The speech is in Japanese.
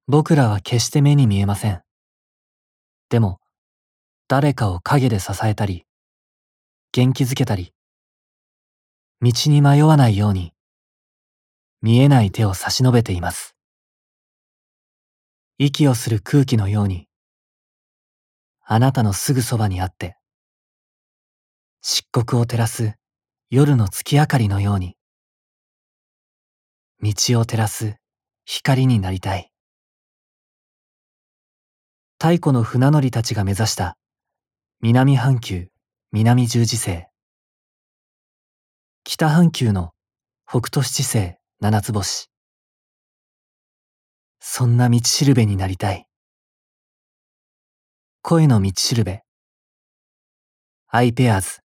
僕らは決して目に見えません。でも、誰かを陰で支えたり、元気づけたり、道に迷わないように、見えない手を差し伸べています。息をする空気のように、あなたのすぐそばにあって、漆黒を照らす夜の月明かりのように、道を照らす光になりたい。太古の船乗りたちが目指した南半球南十字星、北半球の北斗七星七つ星、そんな道しるべになりたい。声の道しるべ、アイペアーズ。